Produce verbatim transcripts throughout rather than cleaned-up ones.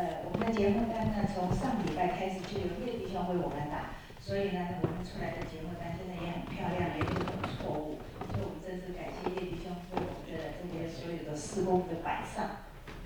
呃，我们的节目单呢，从上礼拜开始就由叶弟兄为我们打，所以呢，我们出来的节目单现在也很漂亮，也不是很错误。所以我们真是感谢叶弟兄为我们的这些所有的事工的摆上。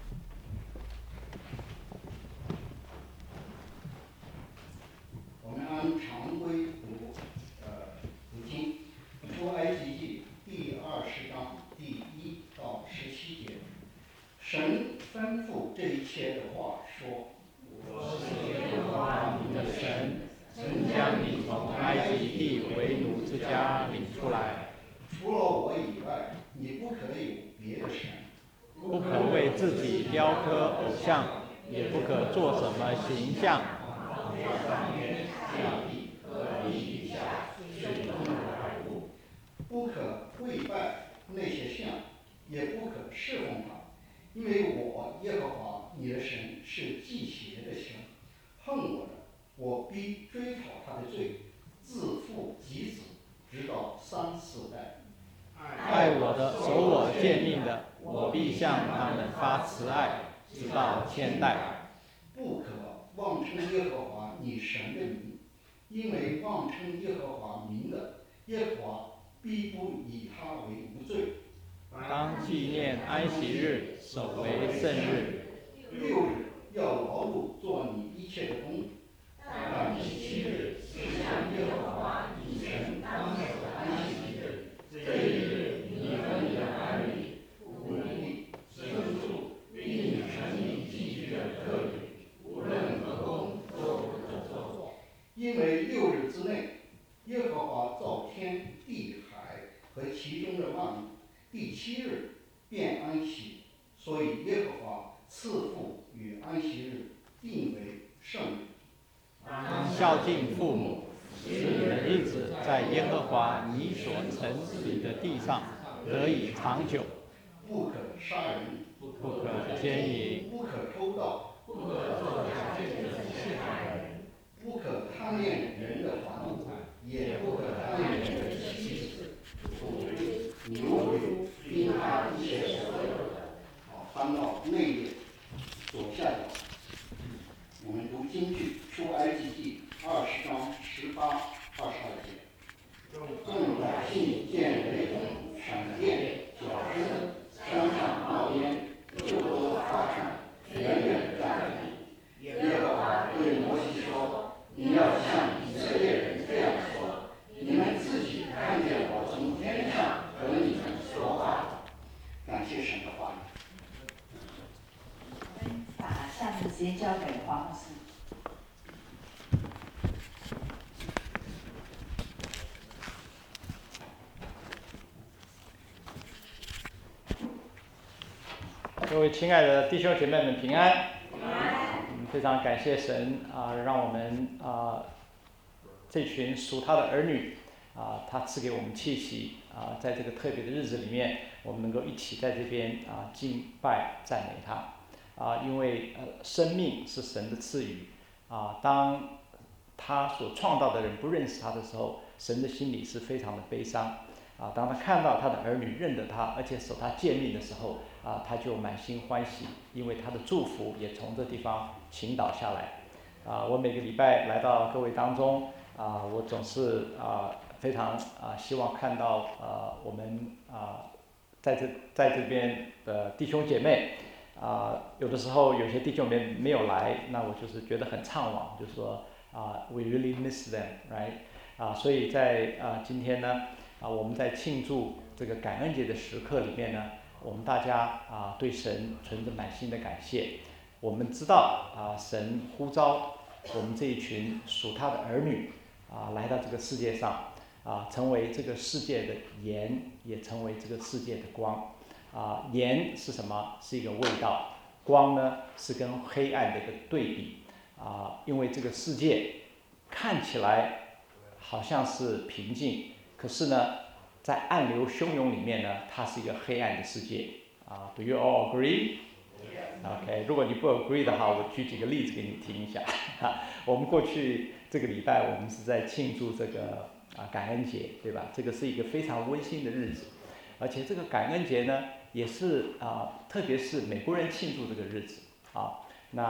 我们按常规读，呃，读经，出埃及记第二十章第一到十七节。神吩咐这一切的话说：“ 我是耶和华你的神，曾将你从埃及地为奴之家领出来。 除了我以外，你不可有别的神。 不可为自己雕刻偶像，也不可做什么形象。 不可跪拜那些像，也不可侍奉他。因为我耶和华你的神是忌邪的神，恨我的，我必追讨他的罪，自父及子，直到三四代。 爱我的，守我诫命的，我必向他们发慈爱，直到千代。 不可妄称耶和华你神的名，因为妄称耶和华名的，耶和华必不以他为无罪。 当纪念安息日，守为圣日。 六日要劳碌做你一切的工， 但第七日是向耶和华你神当守的安息日。这一日，你和你的儿女、妇女、牲畜，并你城里寄居的客旅，无论何工都不可做。 因为六日之内，耶和华造天地海和其中的万物，第七日便安息，所以耶和华赐福与安息日定为圣日。 当孝敬父母，使你的日子在耶和华你所承许的地上得以长久。 不可杀人， 不可奸淫， 不可偷盗， 不可作假见证陷害人， 不可贪恋人的房屋，也不可贪恋人的妻子、妇女、牛驴，并他一切所有的。好，翻到内页左下角，我们读京剧出埃及记二十章十八、二十二节。众百姓见雷轰、闪电、脚声，山上冒烟，就都发颤，远远站立。耶和华对摩西说：“你要向以色列人这样说：你们自己看见我从天上和你们说话。”感谢神的话语。 我们把下面的时间交给黄牧师。 各位亲爱的弟兄姐妹们平安。平安。嗯，非常感谢神啊、呃，让我们啊、呃、这群属他的儿女啊、呃，他赐给我们气息啊、呃，在这个特别的日子里面，我们能够一起在这边啊、呃、敬拜赞美他啊、呃，因为呃生命是神的赐予啊、呃，当他所创造的人不认识他的时候，神的心里是非常的悲伤。啊，当他看到他的儿女认得他，而且守他诫命的时候，啊，他就满心欢喜，因为他的祝福也从这地方倾倒下来。啊，我每个礼拜来到各位当中，啊，我总是啊非常啊希望看到啊我们啊在这在这边的弟兄姐妹，啊，有的时候有些弟兄姐妹没有来，那我就是觉得很怅惘，就说啊 we really miss them，right？ 啊，所以在啊今天呢。啊，我们在庆祝这个感恩节的时刻里面呢，我们大家啊对神存着满心的感谢。我们知道啊，神呼召我们这一群属他的儿女啊来到这个世界上啊，成为这个世界的盐，也成为这个世界的光。啊，盐是什么？是一个味道。光呢是跟黑暗的一个对比啊，因为这个世界看起来好像是平静。可是呢，在暗流汹涌里面呢，它是一个黑暗的世界啊。Do you all agree? OK， 如果你不 agree 的话，我举几个例子给你听一下。我们过去这个礼拜，我们是在庆祝这个啊感恩节，对吧？这个是一个非常温馨的日子，而且这个感恩节呢，也是啊，特别是美国人庆祝这个日子啊。那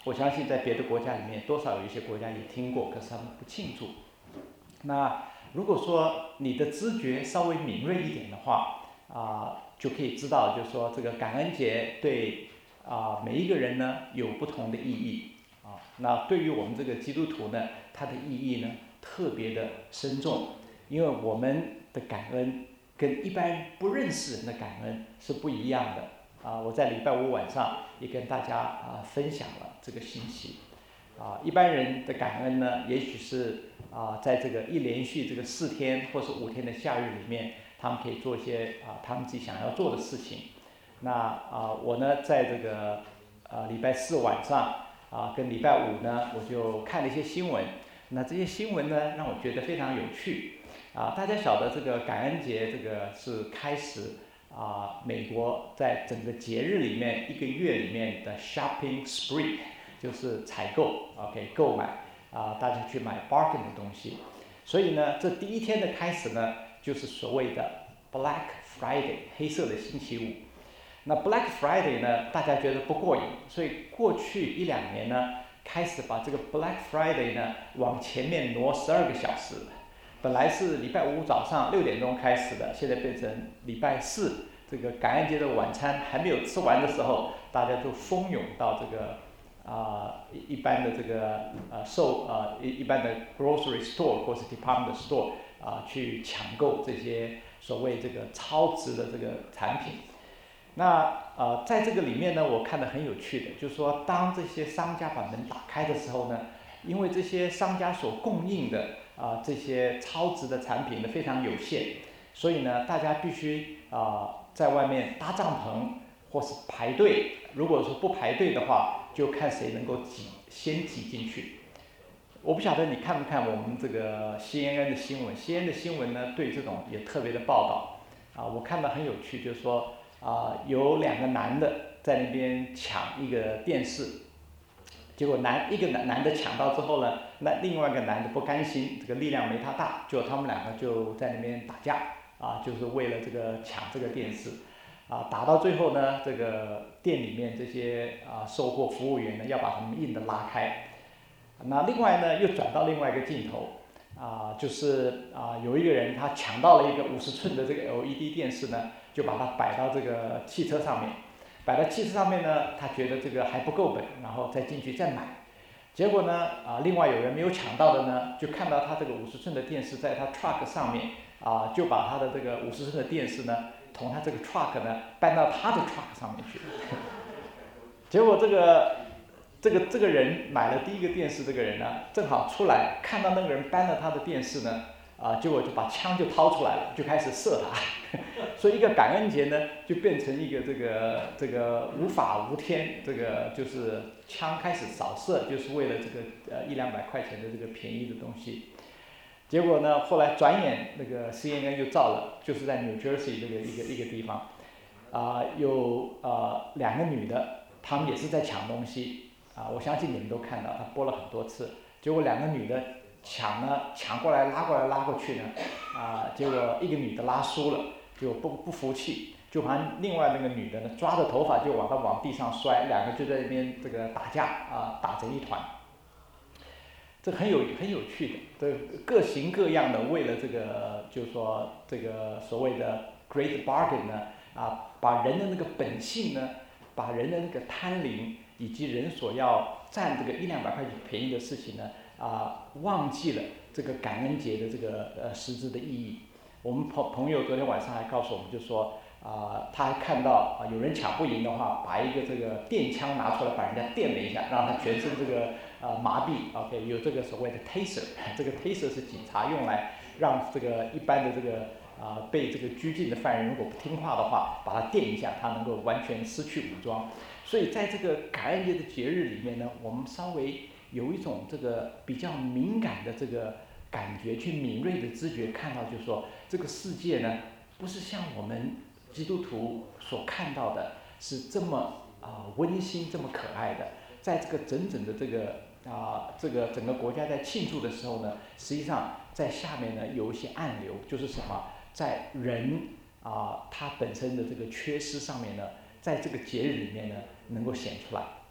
我相信在别的国家里面，多少有一些国家也听过，可是他们不庆祝。那如果说你的知觉稍微敏锐一点的话，啊、就可以知道，就是说这个感恩节对啊、每一个人呢有不同的意义啊。那对于我们这个基督徒呢，它的意义呢特别的深重，因为我们的感恩跟一般不认识人的感恩是不一样的。啊，我在礼拜五晚上也跟大家啊分享了这个信息。啊，一般人的感恩呢，也许是啊，在这个一连续这个四天或是五天的假日里面，他们可以做一些啊他们自己想要做的事情。那啊，我呢，在这个啊礼拜四晚上啊跟礼拜五呢，我就看了一些新闻。那这些新闻呢，让我觉得非常有趣。啊，大家晓得这个感恩节这个是开始啊，美国在整个节日里面一个月里面的 shopping spree， 就是采购 ，OK， 购买啊，大家去买 bargain 的东西。所以呢，这第一天的开始呢，就是所谓的 Black Friday， 黑色的星期五。那 Black Friday 呢，大家觉得不过瘾，所以过去一两年呢，开始把这个 Black Friday 呢往前面挪十二个小时。本来是礼拜五早上六点钟开始的，现在变成礼拜四，这个感恩节的晚餐还没有吃完的时候，大家就蜂拥到这个啊、呃、一般的这个呃售呃一一般的 grocery store 或是 department store 啊、呃、去抢购这些所谓这个超值的这个产品。那呃在这个里面呢，我看得很有趣的，就是说当这些商家把门打开的时候呢，因为这些商家所供应的啊、呃、这些超值的产品呢非常有限，所以呢大家必须啊、呃、在外面搭帐篷或是排队。如果说不排队的话，就看谁能够挤先挤进去。我不晓得你看不看我们这个 C N N 的新闻 ，C N N 的新闻呢对这种也特别的报道啊，我看到很有趣，就是说啊有两个男的在那边抢一个电视。结果男一个男男的抢到之后呢，那另外一个男的不甘心，这个力量没他大，就他们两个就在那边打架啊，就是为了这个抢这个电视啊，打到最后呢，这个店里面这些啊售货服务员呢要把他们硬的拉开。那另外呢又转到另外一个镜头啊，就是啊有一个人他抢到了一个五十寸的这个 L E D 电视呢，就把它摆到这个汽车上面。摆在汽车上面呢，他觉得这个还不够本，然后再进去再买。结果呢，啊，另外有人没有抢到的呢，就看到他这个五十寸的电视在他 truck 上面，啊，就把他的这个五十寸的电视呢，从他这个 truck 呢搬到他的 truck 上面去。结果这个这个这个人买了第一个电视，这个人呢，正好出来看到那个人搬了他的电视呢，啊，结果就把枪就掏出来了，就开始射他。所以一个感恩节呢，就变成一个这个这个无法无天，这个就是枪开始扫射，就是为了这个呃一两百块钱的这个便宜的东西。结果呢，后来转眼那个 C N N 又照了，就是在 New Jersey 这个一个一个地方，啊、呃、有呃两个女的，她们也是在抢东西啊、呃，我相信你们都看到，她播了很多次。结果两个女的抢呢，抢过来拉过来拉过去呢，啊、呃，结果一个女的拉输了。就不不服气，就把另外那个女的呢抓着头发就往她往地上摔，两个就在那边这个打架啊，打成一团。这很有很有趣的，这各型各样的为了这个，就是说这个所谓的 great bargain 呢，啊，把人的那个本性呢，把人的那个贪婪以及人所要占这个一两百块钱便宜的事情呢，啊，忘记了这个感恩节的这个呃实质的意义。我们朋朋友昨天晚上还告诉我们，就说啊、呃，他还看到啊、呃、有人抢不赢的话，把一个这个电枪拿出来，把人家电了一下，让他全身这个呃麻痹。OK， 有这个所谓的 taser， 这个 taser 是警察用来让这个一般的这个啊、呃、被这个拘禁的犯人，如果不听话的话，把他电一下，他能够完全失去武装。所以在这个感恩节的节日里面呢，我们稍微有一种这个比较敏感的这个感觉，去敏锐的知觉，看到就是说这个世界呢，不是像我们基督徒所看到的是这么啊、呃、温馨、这么可爱的。在这个整整的这个啊、呃、这个整个国家在庆祝的时候呢，实际上在下面呢有一些暗流，就是什么，在人啊、呃、他本身的这个缺失上面呢，在这个节日里面呢能够显出来。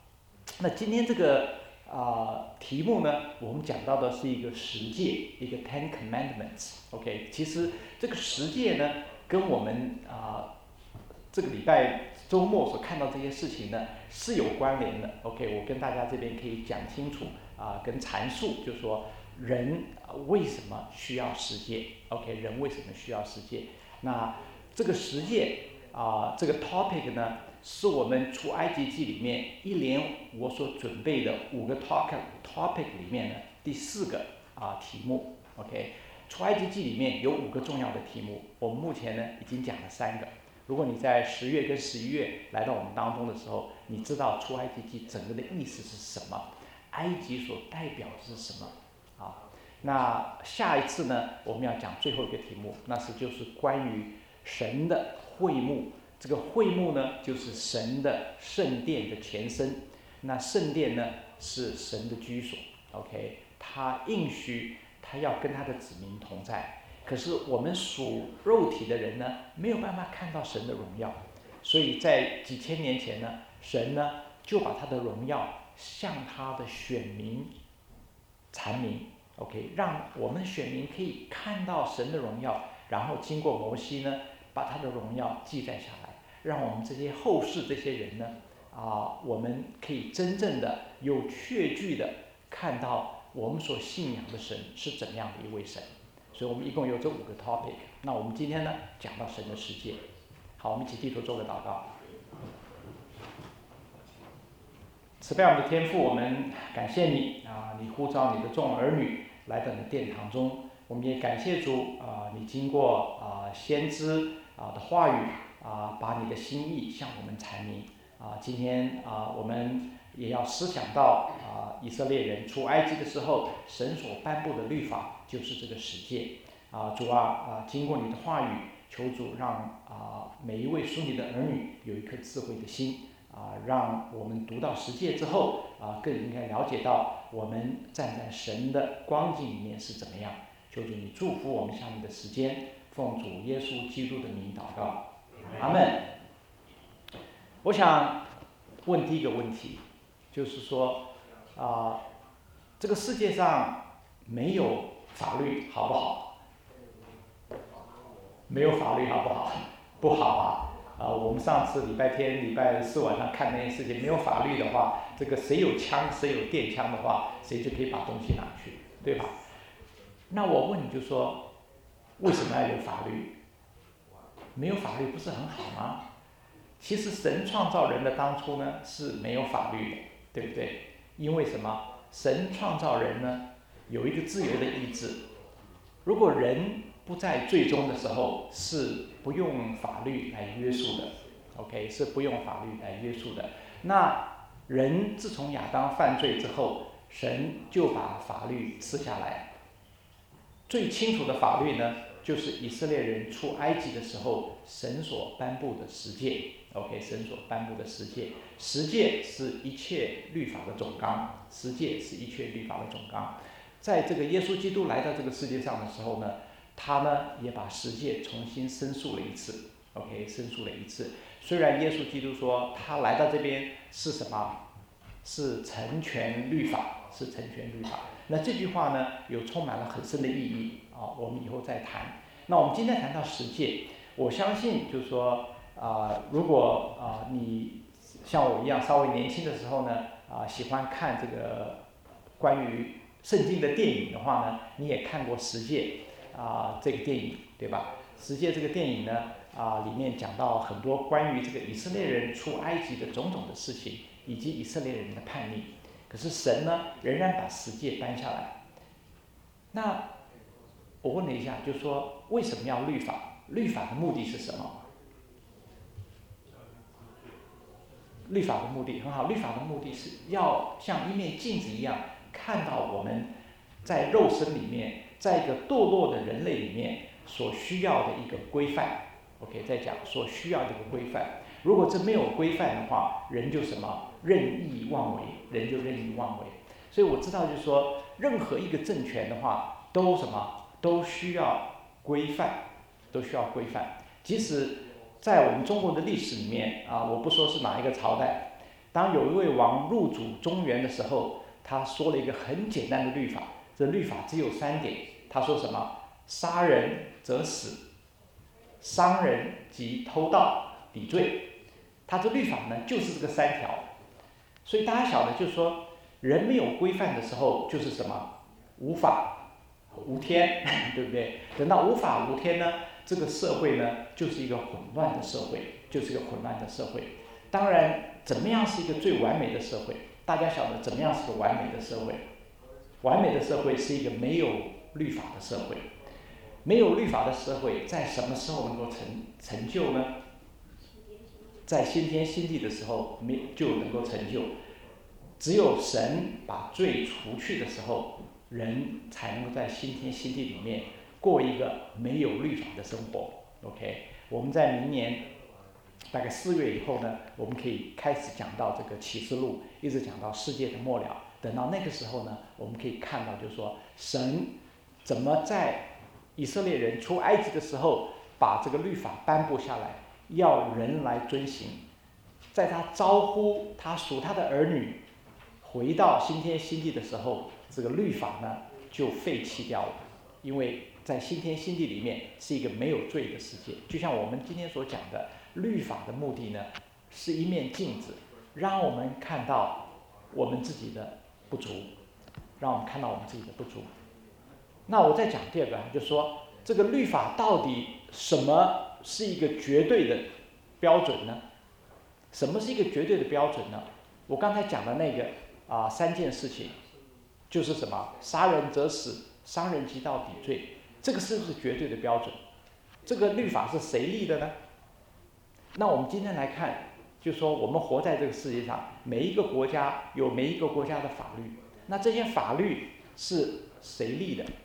那今天这个啊、呃、题目呢，我们讲到的是一个十诫，一个 Ten Commandments。OK， 其实这个十诫呢，跟我们啊、呃、这个礼拜周末所看到这些事情呢是有关联的。OK， 我跟大家这边可以讲清楚啊、呃，跟阐述，就是说人为什么需要十诫 ？OK， 人为什么需要十诫？那这个十诫啊、呃，这个 topic 呢，是我们出埃及记里面一连我所准备的五个 topic topic 里面的第四个啊、呃、题目。OK， 出埃及记里面有五个重要的题目，我们目前呢已经讲了三个。如果你在十月跟十一月来到我们当中的时候，你知道出埃及记整个的意思是什么，埃及所代表的是什么啊？那下一次呢，我们要讲最后一个题目，那是就是关于神的会幕。这个会幕呢，就是神的圣殿的前身。那圣殿呢，是神的居所。OK， 他应许他要跟他的子民同在。可是我们属肉体的人呢，没有办法看到神的荣耀，所以在几千年前呢，神呢就把他的荣耀向他的选民阐明。OK， 让我们选民可以看到神的荣耀，然后经过摩西呢，把他的荣耀记载下来，让我们这些后世这些人呢，啊、呃，我们可以真正的有确据的看到我们所信仰的神是怎样的一位神。所以我们一共有这五个 topic。那我们今天呢，讲到神的十诫。好，我们一起低头做个祷告。慈悲我们的天父，我们感谢你啊，你呼召你的众儿女来到你的殿堂中。我们也感谢主啊，你经过啊先知啊的话语啊，把你的心意向我们阐明啊。今天啊，我们也要思想到啊，以色列人出埃及的时候，神所颁布的律法就是这个十诫啊。主啊啊，经过你的话语，求主让啊每一位属你的儿女有一颗智慧的心啊，让我们读到十诫之后啊，更应该了解到我们站在神的光景里面是怎么样。求主你祝福我们下面的时间，奉主耶稣基督的名祷告，阿们。我想问第一个问题，就是说啊，这个世界上没有法律好不好？没有法律好不好？不好啊！啊，我们上次礼拜天、礼拜四晚上看那件事情，没有法律的话，这个谁有枪、谁有电枪的话，谁就可以把东西拿去，对吧？那我问你就说，为什么要有法律？没有法律不是很好吗？其实神创造人的当初呢是没有法律的，对不对？因为什么？神创造人呢有一个自由的意志，如果人不在最终的时候是不用法律来约束的 ，OK， 是不用法律来约束的。那人自从亚当犯罪之后，神就把法律赐下来。最清楚的法律呢，就是以色列人出埃及的时候，神所颁布的十诫。OK， 神所颁布的十诫，十诫是一切律法的总纲，十诫是一切律法的总纲。在这个耶稣基督来到这个世界上的时候呢，他呢也把十诫重新申诉了一次 ，OK， 申诉了一次。虽然耶稣基督说他来到这边是什么？是成全律法，是成全律法。那这句话呢，有充满了很深的意义啊，我们以后再谈。那我们今天谈到十诫，我相信就是说啊、呃，如果啊、呃、你像我一样稍微年轻的时候呢，啊、呃、喜欢看这个关于圣经的电影的话呢，你也看过十诫啊、呃、这个电影，对吧？十诫这个电影呢啊、呃、里面讲到很多关于这个以色列人出埃及的种种的事情，以及以色列人的叛逆。可是神呢，仍然把十诫颁下来。那我问了一下，就是说为什么要律法？律法的目的是什么？律法的目的很好，律法的目的是要像一面镜子一样，看到我们在肉身里面，在一个堕落的人类里面所需要的一个规范。OK， 再讲所需要的一个规范。如果这没有规范的话，人就什么任意妄为，人就任意妄为。所以我知道，就是说，任何一个政权的话，都什么都需要规范，都需要规范。即使在我们中国的历史里面啊，我不说是哪一个朝代， 当有一位王入主中原的时候，他说了一个很简单的律法，这律法只有三点。他说什么？杀人则死，伤人及偷盗抵罪。他这律法呢，就是这个三条。所以大家晓得，就是说，人没有规范的时候，就是什么？无法无天，对不对？等到无法无天呢，这个社会呢，就是一个混乱的社会，就是一个混乱的社会。当然，怎么样是一个最完美的社会？大家晓得怎么样是个完美的社会？完美的社会是一个没有律法的社会。没有律法的社会，在什么时候能够成成就呢？在新天新地的时候，没就能够成就。只有神把罪除去的时候，人才能够在新天新地里面过一个没有律法的生活。OK， 我们在明年大概四月以后呢，我们可以开始讲到这个启示录，一直讲到世界的末了。等到那个时候呢，我们可以看到，就是说神怎么在以色列人出埃及的时候，把这个律法颁布下来，要人来遵行。在他招呼他属他的儿女回到新天新地的时候，这个律法呢就废弃掉了，因为在新天新地里面是一个没有罪的世界。就像我们今天所讲的，律法的目的呢，是一面镜子，让我们看到我们自己的不足，让我们看到我们自己的不足。那我再讲第二个，就是说这个律法到底什么是一个绝对的标准呢？什么是一个绝对的标准呢？我刚才讲的那个啊、呃、三件事情，就是什么？杀人则死，伤人及到抵罪，这个是不是绝对的标准？这个律法是谁立的呢？那我们今天来看，就是说我们活在这个世界上，每一个国家有每一个国家的法律，那这些法律是谁立的？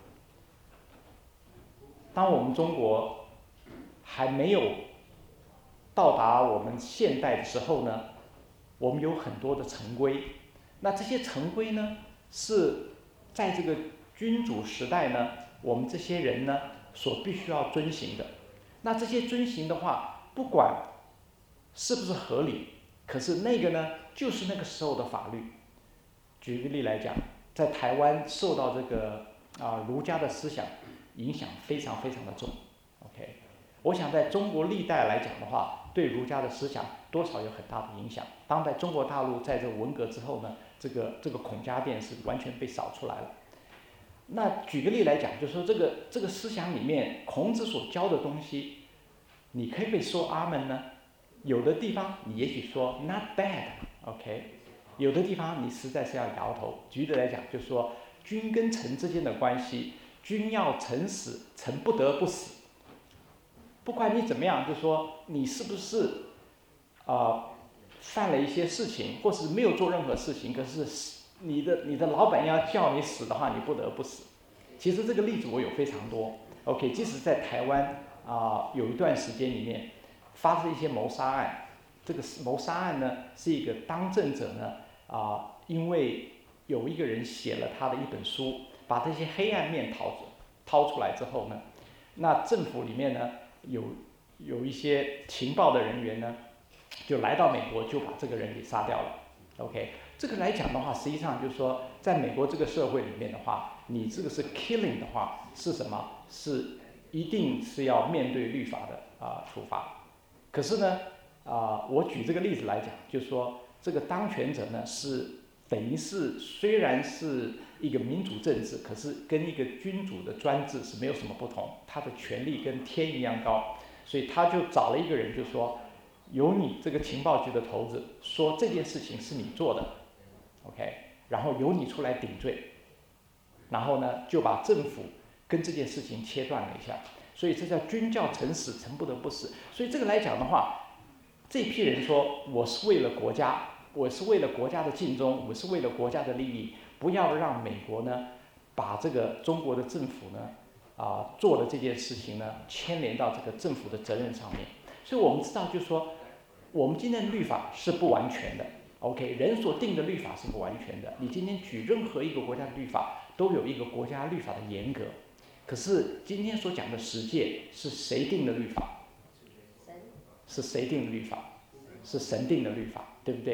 当我们中国还没有到达我们现代的时候呢，我们有很多的城规。那这些城规呢，是在这个君主时代呢，我们这些人呢所必须要遵行的。那这些遵行的话，不管是不是合理，可是那个呢，就是那个时候的法律。举个例来讲，在台湾受到这个啊、呃、儒家的思想影响非常非常的重。OK， 我想在中国历代来讲的话，对儒家的思想多少有很大的影响。当在中国大陆在这个文革之后呢，这个这个孔家店是完全被扫出来了。那举个例来讲，就是说这个这个思想里面，孔子所教的东西，你可以被说阿门呢，有的地方你也许说 not bad，OK， 有的地方你实在是要摇头。举例来讲，就是说君跟臣之间的关系，君要臣死，臣不得不死。不管你怎么样，就是说你是不是啊、呃、犯了一些事情，或是没有做任何事情，可是你的你的老板要叫你死的话，你不得不死。其实这个例子我有非常多。OK， 即使在台湾啊、呃、有一段时间里面发生一些谋杀案，这个谋杀案呢是一个当政者呢啊、呃、因为有一个人写了他的一本书，把这些黑暗面掏掏出来之后呢，那政府里面呢有有一些情报的人员呢，就来到美国，就把这个人给杀掉了。OK， 这个来讲的话，实际上就是说，在美国这个社会里面的话，你这个是 killing 的话，是什么？是一定是要面对律法的啊、呃、处罚。可是呢，啊、呃，我举这个例子来讲，就是说，这个当权者呢是等于是虽然是一个民主政治，可是跟一个君主的专制是没有什么不同，他的权力跟天一样高，所以他就找了一个人，就说由你这个情报局的头子说这件事情是你做的 ，OK， 然后由你出来顶罪，然后呢就把政府跟这件事情切断了一下，所以这叫君叫臣死，臣不得不死。所以这个来讲的话，这批人说我是为了国家，我是为了国家的尽忠，我是为了国家的利益，不要让美国呢把这个中国的政府呢啊、呃、做的这件事情呢牵连到这个政府的责任上面。所以我们知道，就是说我们今天的律法是不完全的 ，OK， 人所定的律法是不完全的。你今天举任何一个国家的律法，都有一个国家律法的严格。可是今天所讲的十诫是谁定的律法？是谁定的律法？是神定的律法，对不对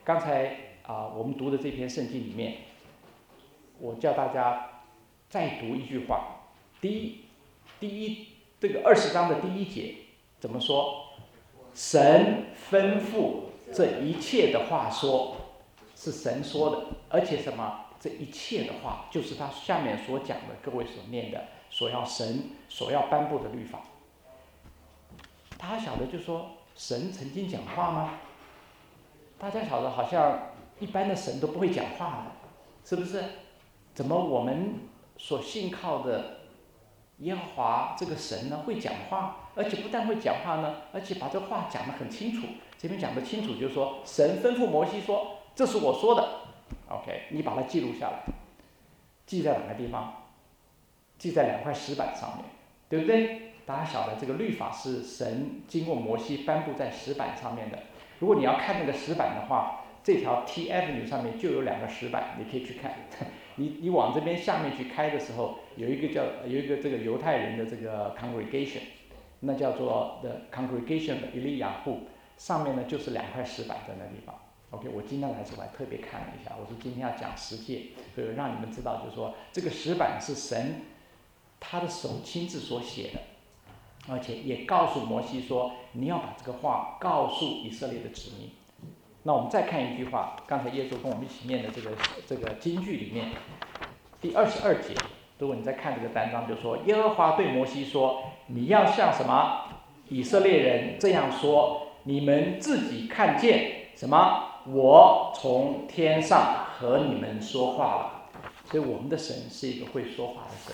刚才啊、我们读的这篇圣经里面，我叫大家再读一句话。第一，第一这个二十章的第一节怎么说？神吩咐这一切的话说，是神说的，而且什么？这一切的话，就是他下面所讲的，各位所念的，所要神所要颁布的律法。大家晓得，就说神曾经讲话吗？大家晓得，好像一般的神都不会讲话的，是不是？怎么我们所信靠的耶和华这个神呢会讲话，而且不但会讲话呢，而且把这话讲得很清楚。这边讲得清楚，就是说神吩咐摩西说：“这是我说的。” OK， 你把它记录下来，记在哪个地方？记在两块石板上面，对不对？大家晓得，这个律法是神经过摩西颁布在石板上面的。如果你要看那个石板的话，这条 T Avenue 上面就有两个石板，你可以去看。你你往这边下面去开的时候，有一个叫有一个这个犹太人的这个 congregation， 那叫做 The Congregation of Eliyahu， 上面呢就是两块石板在那地方。OK， 我今天来的时候还特别看了一下，我说今天要讲十诫，所以让你们知道，就是说这个石板是神他的手亲自所写的，而且也告诉摩西说，你要把这个话告诉以色列的子民。那我们再看一句话，刚才耶稣跟我们一起念的这个这个经句里面，第二十二节，如果你再看这个单章，就说耶和华对摩西说，你要像什么以色列人这样说，你们自己看见什么？我从天上和你们说话了。所以我们的神是一个会说话的神。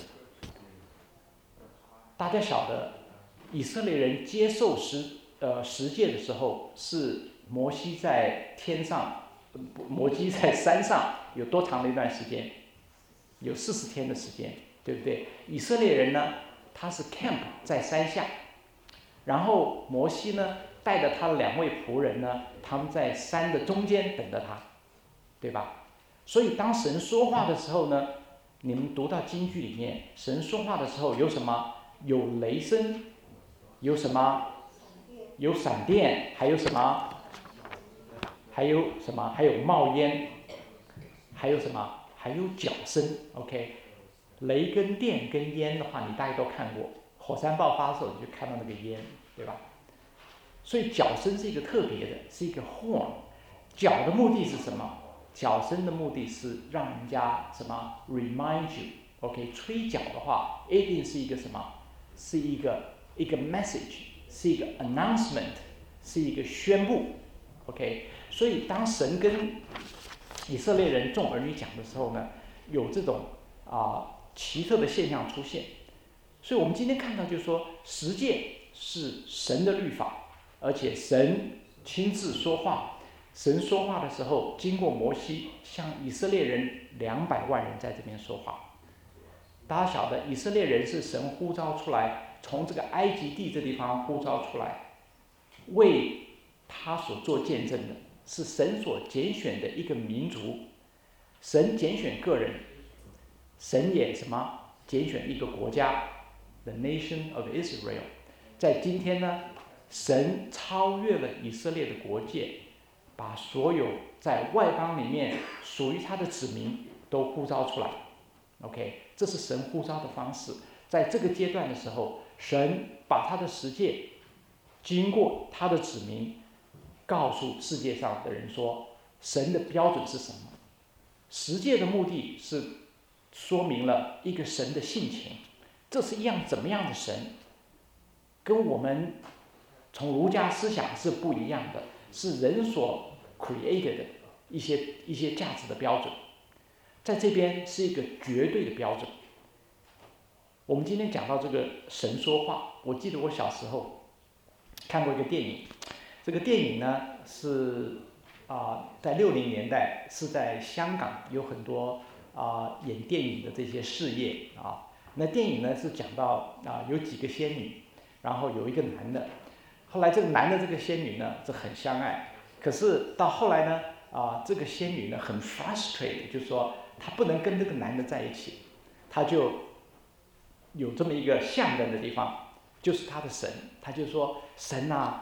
大家晓得，以色列人接受十呃十诫的时候，是摩西在天上，摩西在山上有多长的一段时间？有四十天的时间，对不对？以色列人呢，他是 camp 在山下，然后摩西呢带着他的两位仆人呢，他们在山的中间等着他，对吧？所以当神说话的时候呢，你们读到经句里面，神说话的时候有什么？有雷声，有什么？有闪电，还有什么？还有什么？还有冒烟，还有什么？还有脚声。OK， 雷跟电跟烟的话，你大家都看过，火山爆发的时候你就看到那个烟，对吧？所以脚声是一个特别的，是一个 horn。脚的目的是什么？脚声的目的是让人家什么 remind you。OK， 吹脚的话，一定是一个什么？是一个一个 message， 是一个 announcement， 是一个宣布。OK， 所以当神跟以色列人众儿女讲的时候呢，有这种啊、呃、奇特的现象出现。所以我们今天看到就是说，十诫是神的律法，而且神亲自说话。神说话的时候，经过摩西向以色列人两百万人在这边说话。大家晓得，以色列人是神呼召出来，从这个埃及地这地方呼召出来，为他所做见证的，是神所拣选的一个民族。神拣选个人，神也什么？拣选一个国家 ，the nation of Israel。在今天呢，神超越了以色列的国界，把所有在外邦里面属于他的子民都呼召出来。OK， 这是神呼召的方式。在这个阶段的时候，神把他的十诫经过他的子民，告诉世界上的人说，神的标准是什么？十诫的目的是说明了一个神的性情，这是一样怎么样的神，跟我们从儒家思想是不一样的，是人所 created 的一些一些价值的标准，在这边是一个绝对的标准。我们今天讲到这个神说话，我记得我小时候看过一个电影，这个电影呢是啊、呃，在六零年代是在香港有很多啊、呃、演电影的这些事业啊。那电影呢是讲到啊、呃、有几个仙女，然后有一个男的，后来这个男的这个仙女呢是很相爱，可是到后来呢啊、呃、这个仙女呢很 frustrated， 就是说她不能跟这个男的在一起，她就有这么一个象征的地方，就是他的神，他就说神啊，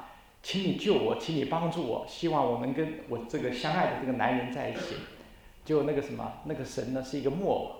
请你救我，请你帮助我，希望我能跟我这个相爱的这个男人在一起。结果那个什么，那个神呢是一个木偶，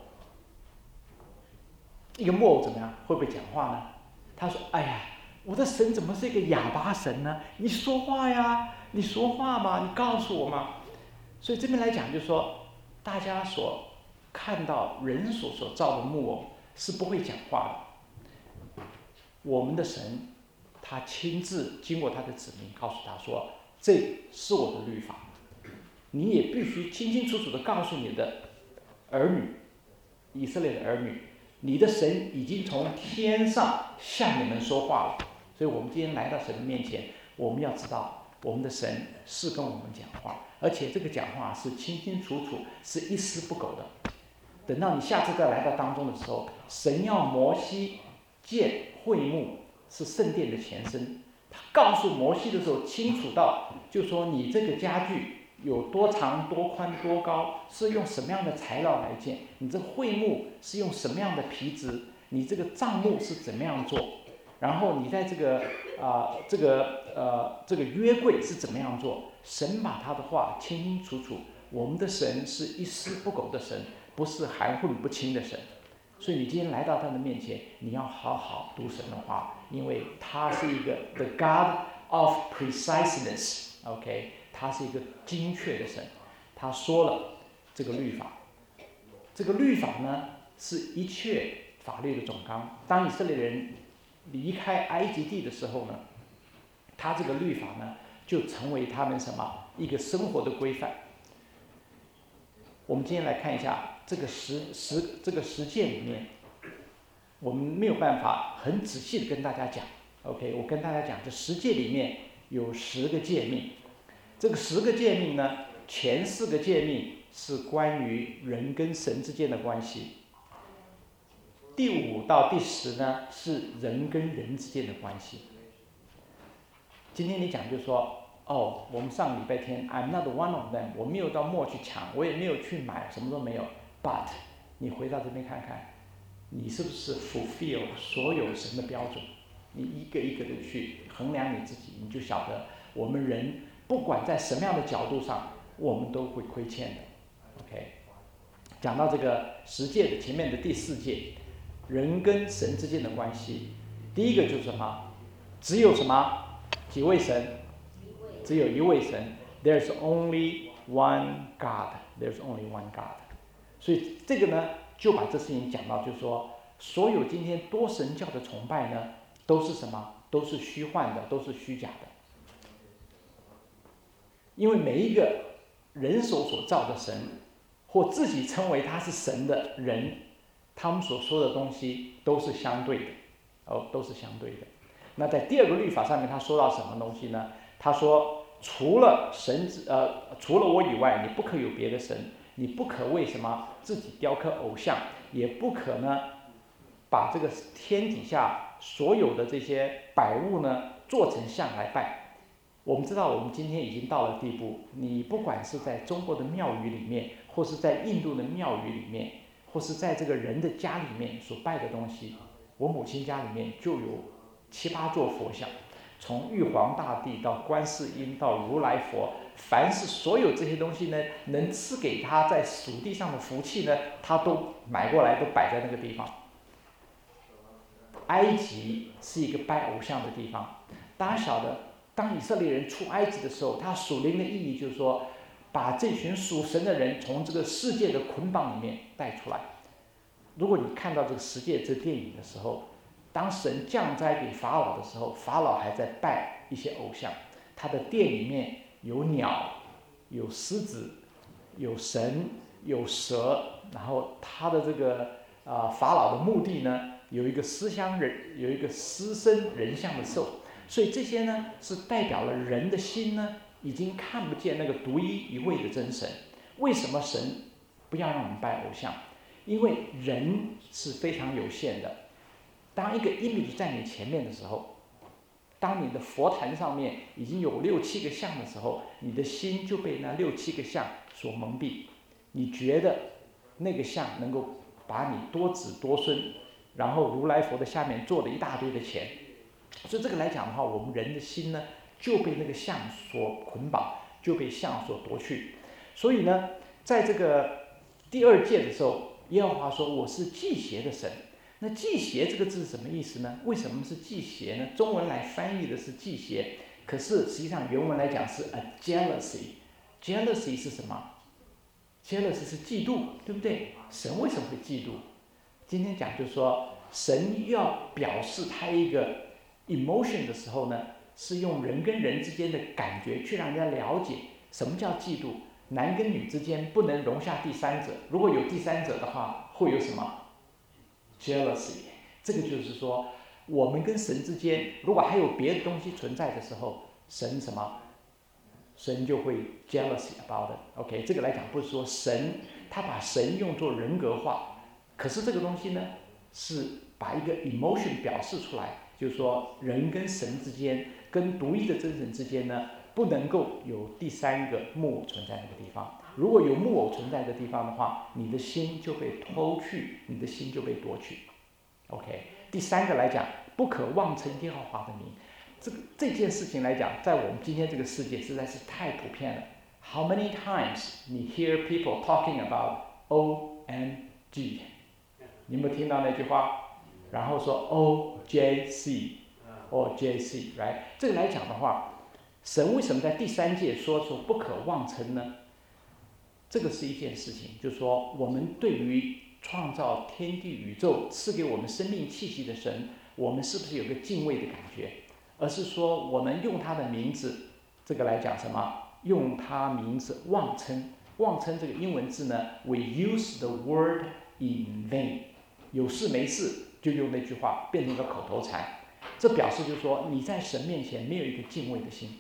一个木偶怎么样？会不会讲话呢？他说：“哎呀，我的神怎么是一个哑巴神呢？你说话呀，你说话嘛，你告诉我嘛。”所以这边来讲，就是说，大家所看到人所所造的木偶是不会讲话的。我们的神，他亲自经过他的指明，告诉他说：“这是我的律法。”你也必须清清楚楚地告诉你的儿女，以色列的儿女，你的神已经从天上向你们说话了。所以我们今天来到神的面前，我们要知道我们的神是跟我们讲话，而且这个讲话是清清楚楚，是一丝不苟的。等到你下次再来到当中的时候，神要摩西建会幕是圣殿的前身，他告诉摩西的时候清楚到，就说你这个家具有多长多宽多高，是用什么样的材料来建，你这会幕是用什么样的皮质，你这个帐幕是怎么样做，然后你在这个啊、呃、这个呃这个约柜是怎么样做。神把他的话清清楚楚，我们的神是一丝不苟的神，不是含混不清的神。所以你今天来到他的面前，你要好好读神的话，因为他是一个 the God of preciseness，OK，、okay? 他是一个精确的神。他说了这个律法，这个律法呢是一切法律的总纲。当以色列人离开埃及地的时候呢，他这个律法呢就成为他们什么一个生活的规范。我们今天来看一下这个十十这个十诫里面，我们没有办法很仔细的跟大家讲。OK， 我跟大家讲，这十诫里面有十个诫命。这个十个诫命呢，前四个诫命是关于人跟神之间的关系，第五到第十呢是人跟人之间的关系。今天你讲就说，哦，我们上礼拜天 I'm not one of them， 我没有到末去抢，我也没有去买，什么都没有。But 你回到这边看看，你是不是 fulfill 所有神的标准？你一个一个的去衡量你自己，你就晓得我们人不管在什么样的角度上，我们都会亏欠的。OK， 讲到这个十诫的前面的第四诫，人跟神之间的关系，第一个就是什么？只有什么？几位神？只有一位神。There's only one God. There's only one God. 所以这个呢，就把这事情讲到，就是说，所有今天多神教的崇拜呢，都是什么？都是虚幻的，都是虚假的。因为每一个人手所造的神，或自己称为他是神的人，他们所说的东西都是相对的，哦，都是相对的。那在第二个律法上面，他说到什么东西呢？他说，除了神呃，除了我以外，你不可有别的神，你不可为什么自己雕刻偶像，也不可呢把这个天底下所有的这些百物呢做成像来拜。我们知道，我们今天已经到了地步，你不管是在中国的庙宇里面，或是在印度的庙宇里面，或是在这个人的家里面所拜的东西，我母亲家里面就有七八座佛像，从玉皇大帝到观世音到如来佛，凡是所有这些东西呢，能赐给他在属地上的福气呢，他都买过来，都摆在那个地方。埃及是一个拜偶像的地方，大家晓得，当以色列人出埃及的时候，他属灵的意义就是说，把这群属神的人从这个世界的捆绑里面带出来。如果你看到这个十诫这电影的时候，当神降灾给法老的时候，法老还在拜一些偶像，他的殿里面有鸟，有狮子，有神，有蛇，然后他的这个啊、呃、法老的墓地呢，有一个狮像人，有一个狮身人像的兽，所以这些呢是代表了人的心呢已经看不见那个独一一位的真神。为什么神不要让我们拜偶像？因为人是非常有限的。当一个 image 在你前面的时候，当你的佛坛上面已经有六七个像的时候，你的心就被那六七个像所蒙蔽。你觉得那个像能够把你多子多孙，然后如来佛的下面做了一大堆的钱。所以这个来讲的话，我们人的心呢就被那个像所捆绑，就被像所夺去。所以呢，在这个第二诫的时候，耶和华说：“我是忌邪的神。”那忌邪这个字是什么意思呢？为什么是忌邪呢？中文来翻译的是忌邪，可是实际上原文来讲是 a jealousy。jealousy 是什么 ？jealousy 是嫉妒，对不对？神为什么会嫉妒？今天讲就是说，神要表示他一个 emotion 的时候呢，是用人跟人之间的感觉去让人家了解什么叫嫉妒。男跟女之间不能容下第三者，如果有第三者的话，会有什么 jealousy？ 这个就是说，我们跟神之间，如果还有别的东西存在的时候，神什么？神就会 jealousy about it。OK， 这个来讲不是说神他把神用作人格化，可是这个东西呢，是把一个 emotion 表示出来，就是说人跟神之间，跟独一的真神之间呢，不能够有第三个木偶存在那个地方。如果有木偶存在的地方的话，你的心就被偷去，你的心就被夺取。OK， 第三个来讲，不可妄称耶和华的名。这个这件事情来讲，在我们今天这个世界实在是太普遍了。How many times 你 hear people talking about O M G？ 你有没有听到那句话？然后说 O J C，O J C，right？ 这个来讲的话，神为什么在第三诫说说不可妄称呢？这个是一件事情，就是说我们对于创造天地宇宙、赐给我们生命气息的神，我们是不是有个敬畏的感觉？而是说我们用他的名字，这个来讲什么？用他名字妄称。妄称这个英文字呢 ，we use the word in vain。有事没事就用那句话，变成一个口头禅。这表示就是说你在神面前没有一个敬畏的心。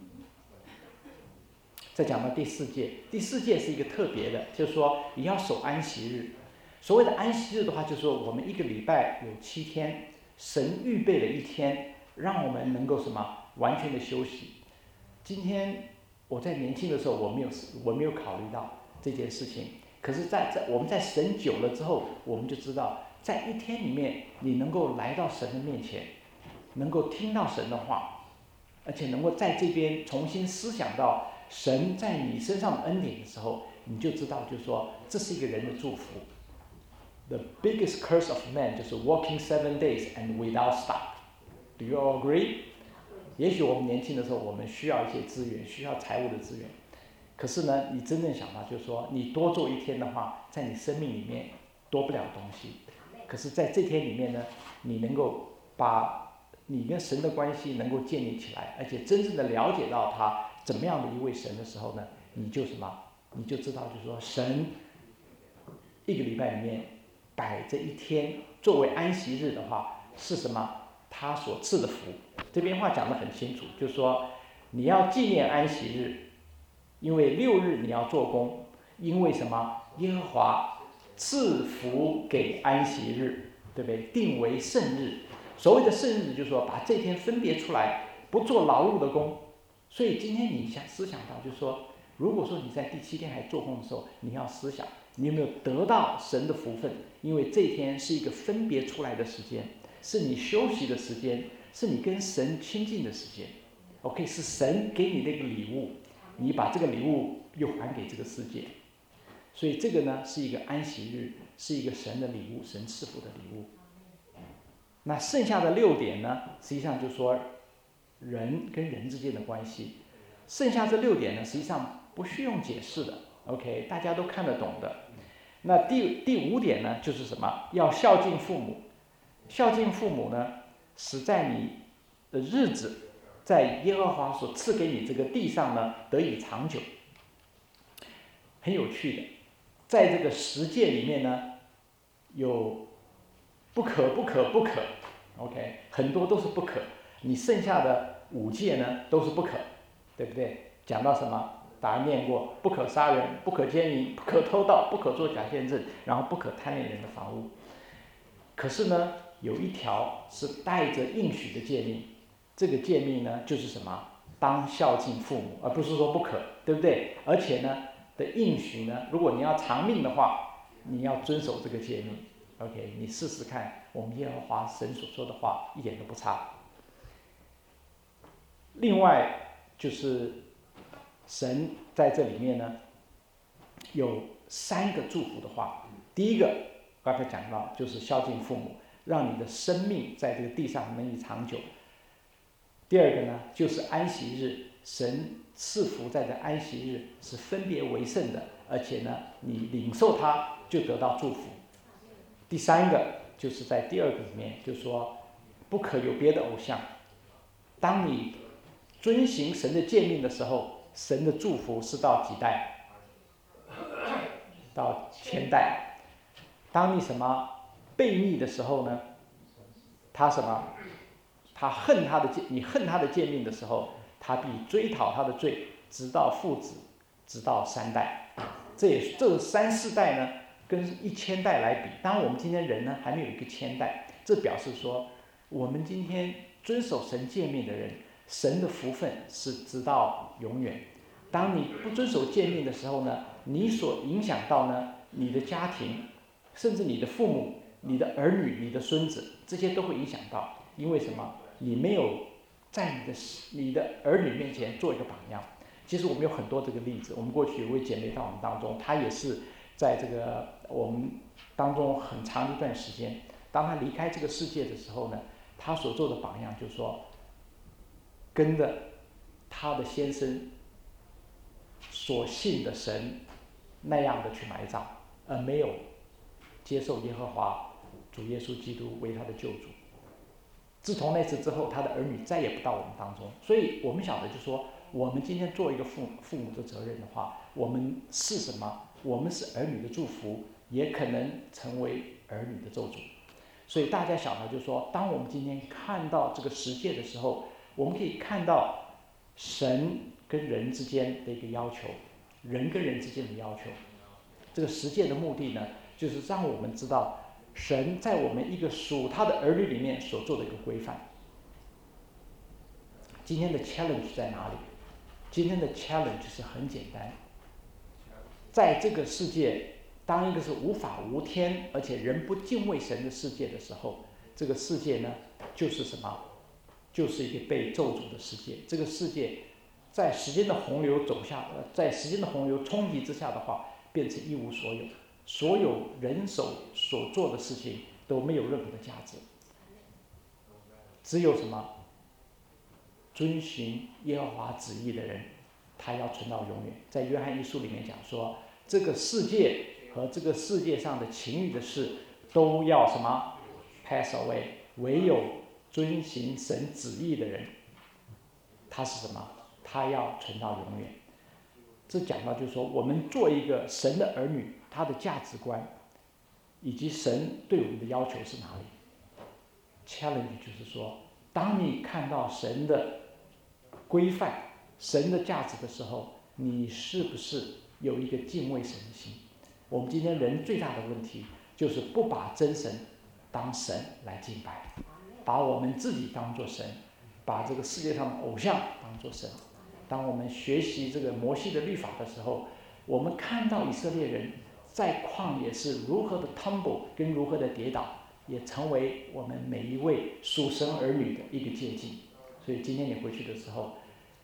再讲到第四诫，第四诫是一个特别的，就是说你要守安息日。所谓的安息日的话，就是说我们一个礼拜有七天，神预备了一天，让我们能够什么完全的休息。今天我在年轻的时候，我没有我没有考虑到这件事情，可是在，在我们在神久了之后，我们就知道，在一天里面，你能够来到神的面前，能够听到神的话，而且能够在这边重新思想到神在你身上的恩典的时候，你就知道，就是说这是一个人的祝福。The biggest curse of man 就是 working seven days and without stop. Do you all agree? 也许我们年轻的时候，我们需要一些资源，需要财务的资源。可是呢，你真正想到就是说，你多做一天的话，在你生命里面多不了东西。可是在这天里面呢，你能够把你跟神的关系能够建立起来，而且真正的了解到他怎么样的一位神的时候呢，你就什么，你就知道就是说，神一个礼拜里面摆这一天作为安息日的话，是什么？他所赐的福。这边话讲得很清楚，就是说你要纪念安息日，因为六日你要做工，因为什么？耶和华赐福给安息日，对不对？定为圣日。所谓的圣日，就是说把这天分别出来，不做劳碌的工。所以今天你想思想到，就是说，如果说你在第七天还做工的时候，你要思想，你有没有得到神的福分？因为这一天是一个分别出来的时间，是你休息的时间，是你跟神亲近的时间。OK， 是神给你的一个礼物，你把这个礼物又还给这个世界。所以这个呢，是一个安息日，是一个神的礼物，神赐福的礼物。那剩下的六点呢，实际上就是说人跟人之间的关系。剩下这六点呢，实际上不需用解释的 ，OK， 大家都看得懂的。那第第五点呢，就是什么？要孝敬父母。孝敬父母呢，使在你的日子，在耶和华所赐给你这个地上呢，得以长久。很有趣的，在这个十诫里面呢，有不可不可不可 ，OK， 很多都是不可。你剩下的五诫呢，都是不可，对不对？讲到什么？大家念过：不可杀人，不可奸淫，不可偷盗，不可作假见证，然后不可贪恋人的房屋。可是呢，有一条是带着应许的诫命，这个诫命呢，就是什么？当孝敬父母，而不是说不可，对不对？而且呢的应许呢，如果你要长命的话，你要遵守这个诫命。OK， 你试试看，我们耶和华神所说的话一点都不差。 另外就是神在这里面呢有三个祝福的话，第一个刚才讲到就是孝敬父母，让你的生命在这个地上能以长久。第二个呢就是安息日，神赐福在这安息日是分别为圣的，而且呢你领受它就得到祝福。第三个就是在第二个里面就是说不可有别的偶像，当你遵行神的诫命的时候，神的祝福是到几代？到千代。当你什么悖逆的时候呢，他什么他恨他的你恨他的诫命的时候，他必追讨他的罪，直到父子，直到三代。这也这三四代呢跟一千代来比，当然我们今天人呢还没有一个千代，这表示说我们今天遵守神诫命的人，神的福分是直到永远。当你不遵守诫命的时候呢，你所影响到呢你的家庭，甚至你的父母、你的儿女、你的孙子，这些都会影响到。因为什么？你没有在你的你的儿女面前做一个榜样。其实我们有很多这个例子，我们过去有位姐妹到我们当中，她也是在这个我们当中很长的一段时间，当她离开这个世界的时候呢，她所做的榜样就是说跟着她的先生所信的神那样的去埋葬，而没有接受耶和华主耶稣基督为他的救主。自从那次之后，他的儿女再也不到我们当中。所以我们晓得就是说，我们今天做一个父父母的责任的话，我们是什么？我们是儿女的祝福，也可能成为儿女的咒诅。所以大家晓得就是说，当我们今天看到这个世界的时候，我们可以看到神跟人之间的一个要求，人跟人之间的要求。这个实践的目的呢，就是让我们知道神在我们一个属他的儿女里面所做的一个规范。今天的 challenge 在哪里？今天的 challenge 是很简单，在这个世界，当一个是无法无天，而且人不敬畏神的世界的时候，这个世界呢，就是什么？就是一个被咒诅的世界。这个世界在时间的洪流走下，呃，在时间的洪流冲击之下的话，变成一无所有。所有人手所做的事情都没有任何的价值，只有什么？遵循耶和华旨意的人，他要存到永远。在约翰一书里面讲说，这个世界和这个世界上的情欲的事都要什么 pass away， 唯有遵行神旨意的人，他是什么？他要存到永远。这讲到就是说，我们做一个神的儿女，他的价值观以及神对我们的要求是哪里 ？challenge 就是说，当你看到神的规范、神的价值的时候，你是不是有一个敬畏神的心？我们今天人最大的问题就是不把真神当神来敬拜，把我们自己当作神，把这个世界上的偶像当作神。当我们学习这个摩西的律法的时候，我们看到以色列人在旷野是如何的 tumble 跟如何的跌倒，也成为我们每一位属神儿女的一个借鉴。所以今天你回去的时候，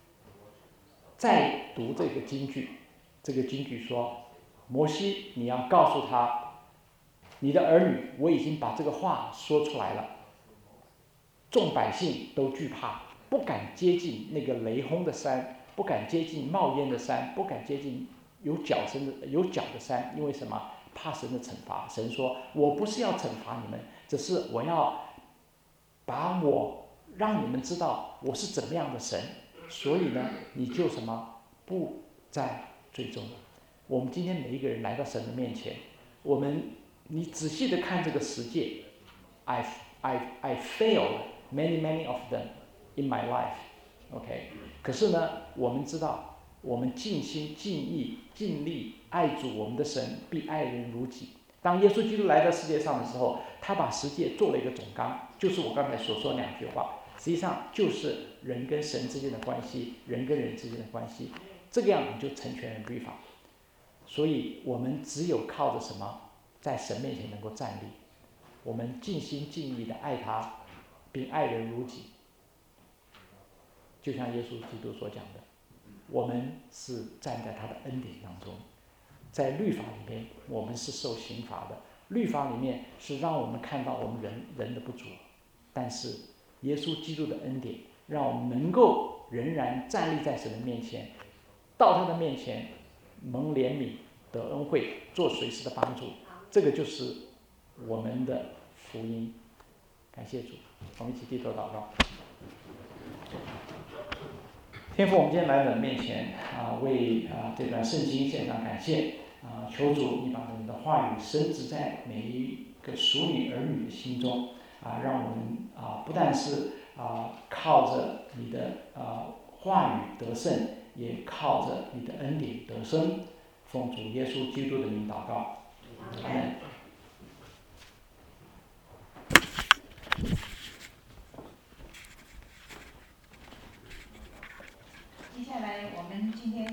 再读这个经句，这个经句说，摩西你要告诉他，你的儿女，我已经把这个话说出来了，众百姓都惧怕，不敢接近那个雷轰的山，不敢接近冒烟的山，不敢接近有脚声的有脚的山，因为什么？怕神的惩罚。神说，我不是要惩罚你们，只是我要把我让你们知道我是怎么样的神，所以呢，你就什么不再追踪了。我们今天每一个人来到神的面前，我们你仔细的看这个十诫 I I I failed many many of them in my life，OK， 可是呢，我们知道，我们尽心尽意尽力爱主我们的神，必爱人如己。当耶稣基督来到世界上的时候，他把十诫做了一个总纲，就是我刚才所说的两句话，实际上就是人跟神之间的关系，人跟人之间的关系，这个样你就成全了律法。所以我们只有靠着什么，在神面前能够站立，我们尽心尽意的爱他，并爱人如己， 就像耶稣基督所讲的，我们是站在他的恩典当中。在律法里面，我们是受刑罚的，律法里面是让我们看到我们人人的不足，但是耶稣基督的恩典让我们能够仍然站立在神的面前，到他的面前蒙怜悯得恩惠，做随时的帮助。这个就是我们的福音。感谢主，我们一起低头祷告。天父，我们今天来到你的面前啊，为啊这段圣经献上感谢啊，求主你把你的话语深植在每一个属你儿女的心中啊，让我们啊不但是啊靠着你的啊话语得胜，也靠着你的恩典得生。奉主耶稣基督的名祷告，阿门。 接下来我们今天。